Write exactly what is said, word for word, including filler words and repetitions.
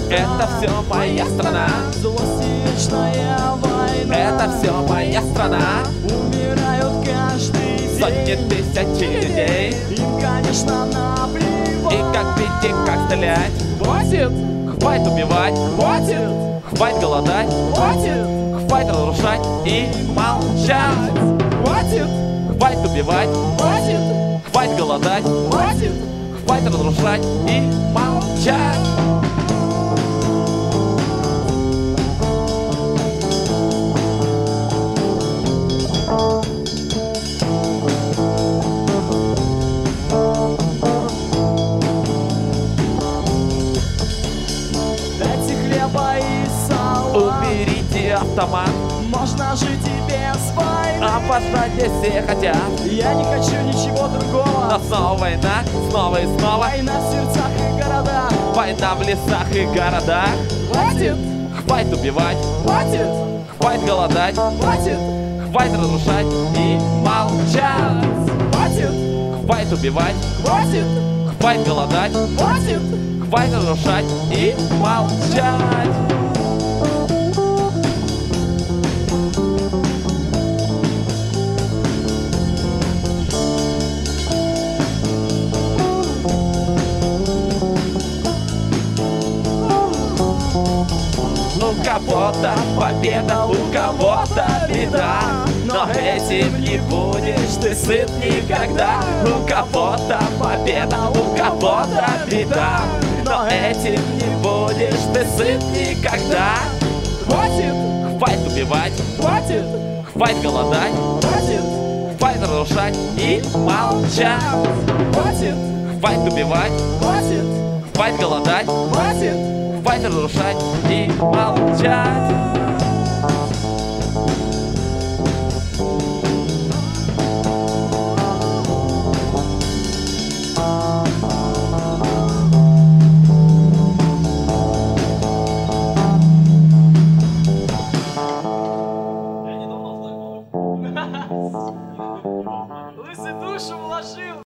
Это все моя страна. Злость и вечная война. Это все моя страна. Умирают каждый день Сотни тысяч людей. Им, конечно, наплевать. И как бить, и как стрелять. Хватит, Хватит убивать, хватит, хватит голодать, хватит, хватит разрушать и молчать. хватит, Хватит убивать, хватит, хватит голодать, хватит. хватит разрушать и молчать. Дайте хлеба и сала. Уберите автомат, Можно жить и без войны. опознать здесь все хотят. Я не хочу ничего другого. Но снова война, снова и снова. Война в сердцах и городах. Война в лесах и городах. Хватит, Хватит убивать, хватит, хватит голодать, хватит, хватит разрушать и молчать. хватит, Хватит убивать, хватит, хватит голодать, хватит. хватит разрушать и молчать. У кого-то победа, у кого-то беда, но этим не будешь ты сыт никогда. У кого-то победа, у кого-то беда, но этим не будешь ты сыт никогда. Хватит, Хватит убивать, хватит, хватит голодать, хватит, хватит разрушать и молчать. хватит, Хватит убивать, хватит, хватит голодать, хватит. хватит разрушать и молчать. Лысый душу вложил.